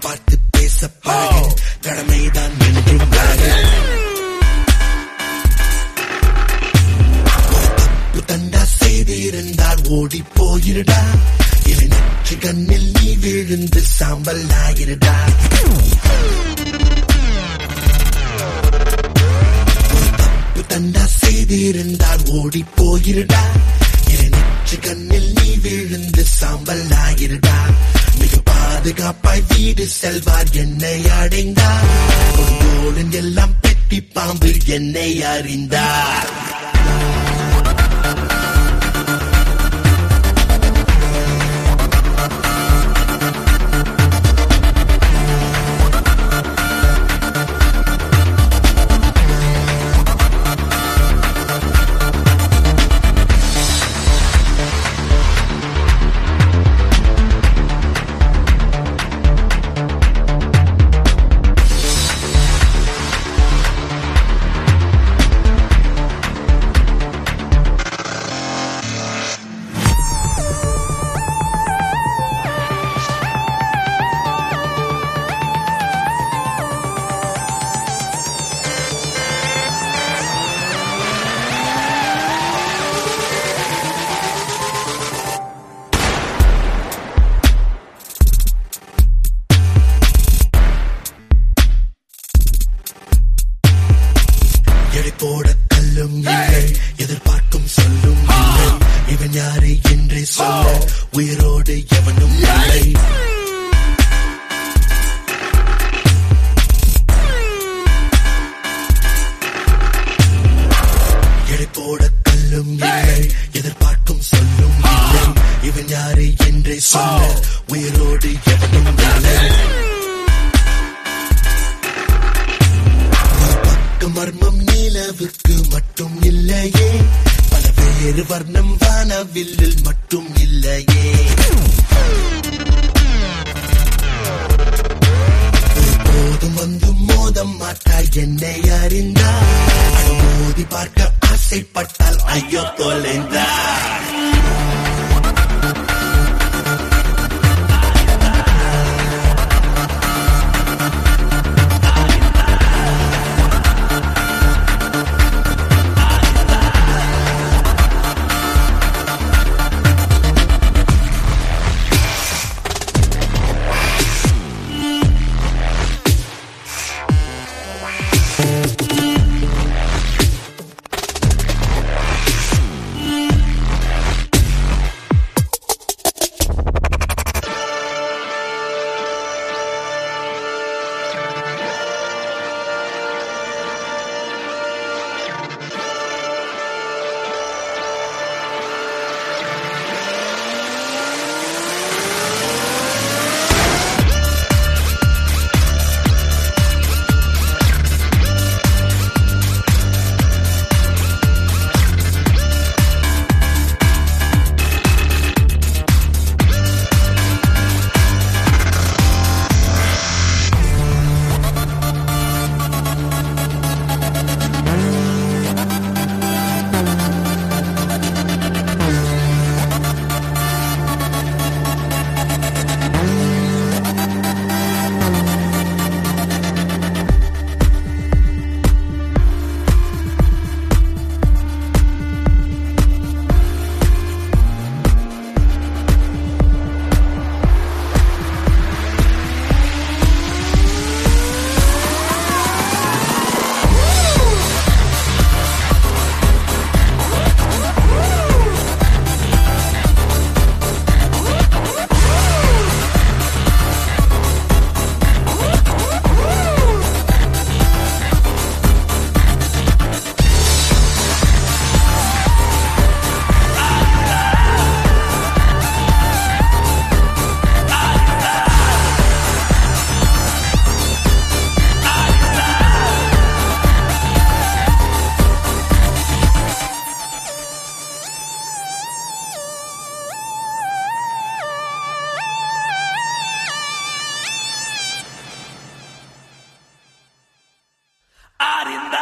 பார்த்து பேச பழகு, கடமைதான் என்றும் அழகு. தப்பு தண்டா செய்திருந்தால் ஓடி போயிருடா, இரு நெற்றி கண்ணில் நீ விழுந்து சாம்பல் ஆகிருடா. தப்பு தண்டா செய்திருந்தால் ஓடி போயிருடா, இரு நெற்றி கண்ணில் நீ விழுந்து சாம்பல் ஆகிருடா. மிக பாதுகாப்பாய் வீடு செல்வார் என்னை அடைந்தார், கொடுங்கோலன் எல்லாம் பெட்டி பாம்பு என்னை அறிந்தார். போட கல்லும் இல்லை, எதிர்பார்க்கும் சொல்லும் இல்லை, இவன் யாரு என்றே சொல்ல உயிரோடு எவனும் இல்லை. எடை போட கல்லும் இல்லை, எதிர்பார்க்கும் சொல்லும் இல்லை, இவன் யாரு என்றே சொல்ல உயிரோடு எவனும் இல்லை. மர்மம் நிலவுக்கு மட்டும் இல்லையே, பல வேறு வர்ணம் வானவில்லில் மட்டும் இல்லையே. போதும் வந்து மோதம் மாட்டாய் என்னை அறிந்தார், மோதி பார்க்க ஆசைப்பட்டால் ஐயோ தொலைந்தார். Arinda